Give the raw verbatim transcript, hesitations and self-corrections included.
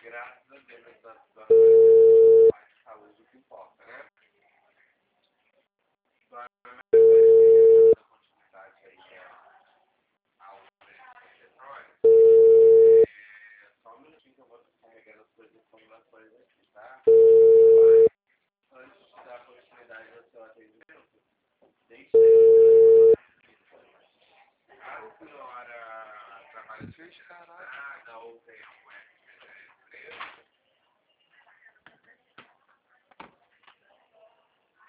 graças a Deus, da mais saúde que importa, né? Só a continuidade aí é a outra petróleo. É só um minutinho que eu vou carregando as coisas e formulações aqui, tá? Mas, antes de dar continuidade ao seu atendimento, deixe a senhora trabalha de caralho. Ah, da U P M,